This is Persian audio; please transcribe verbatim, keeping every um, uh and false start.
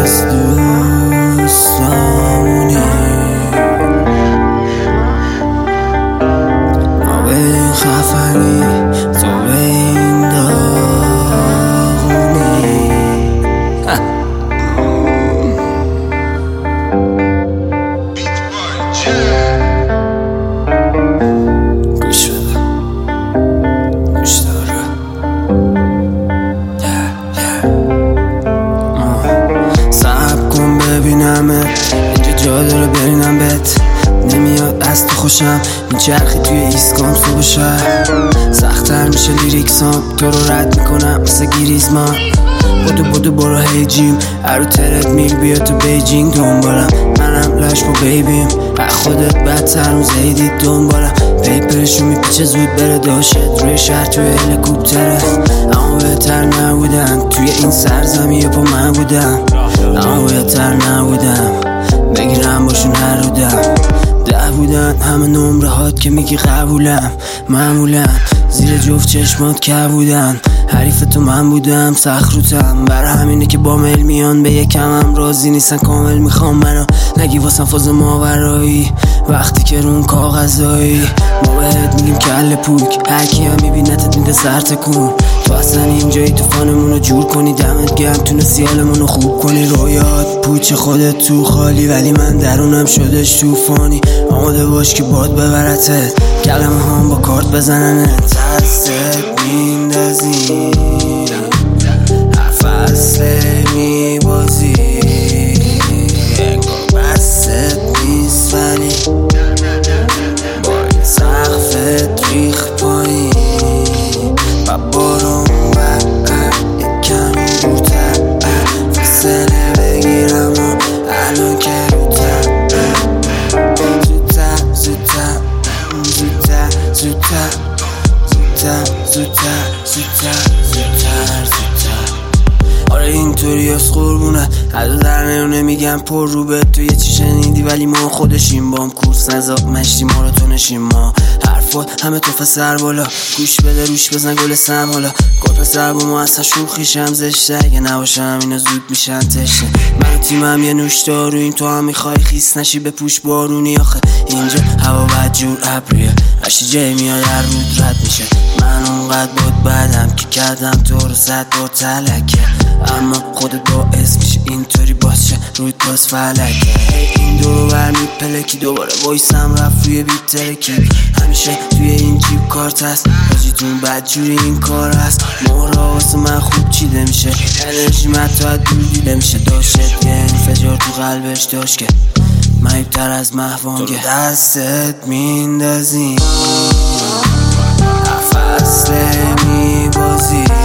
از دوستامونی ما به این خفنی تو به این داغونی گوش بده گوش داره صبر کن ببینمت اینجا جا داره برینم بهت نمیاد از تو خوشم میچرخی توی ایسکام صبح شهر سخت‌تر میشه لیریکسام تو رو رد میکنم مثل گریزمان بودو بودو برو هی جیم ارو ترد میل بیا تو بیجینگ دنبالم منم لاش با بیبیم از خودت بدتر اون زیدی دنبالم پیپرشو میپیچه زود بره داشت روی شهر توی هلیکوپتره اما بهتر نبودم توی این سرزمیه پا من بودم اما بهتر نبودم بگیرم باشون هر رو دم ده بودن همه نمره هات که میگی قبولم معمولا زیر جفت چشمات که بودن حریف تو من بودم سخت روتم برای همینه که با میل میان به یکم هم راضی نیستن کامل میخوام منو نگی واسم فاز ماورایی وقتی که رون کاغذایی ما بهت میگیم کل پوک هرکی هم میبینتت میده سر تکون تو اصلا اینجایی تو فانمونو جور کنی دمت گرم تونستی حالمونو خوب کنی رویات پوچ خودت تو خالی ولی من درونم شدش توفانی آماده باش که باد ببرتت کلمه هم با کارت بزننت دستت میندازی فصل میبازی انگار بست نیست ولی با این سقفت ریخ پایین و بارون بر یکم دورتر فاصله بگیرم و الان که روتر زودتر زودتر زودتر زودتر زودتر زودتر زودتر زودتر زودتر آره اینطوری از قربونه حدا در نیونه میگم پر رو به تو یه چی شنیدی ولی ما خودشیم بام کورس نزا مشتی ما رو تونشیم ما حرفات همه توفه سر بالا گوش بده روش بزن گل سم حالا گل پسر با ما اصلا شوخیشم زشته اگه نباشم اینا زود میشن تشته من تیمم یه نوشدارو این تو هم میخوای خیس نشی به پوش بارونی آخه اینجا هوا بد جور ابریه اشی جای میاد هر رود رد میشه من اونقدر بود بدم که کردم تو رو زد با تلکه اما خودت باعث میشه اینطوری باز شه روی باز فلکه این دورو بر میپلکی دوباره وایسم رفت روی بیت ترکی همیشه توی این جیب کارت هست باجیتون بدجوری این کار هست مهرا واسه من خوب چیده میشه انرژی متو از دور دیده میشه داشت یه انفجار تو قلبش داشت که مهیبتر از محوانگه دستت میندازی فصل میبازی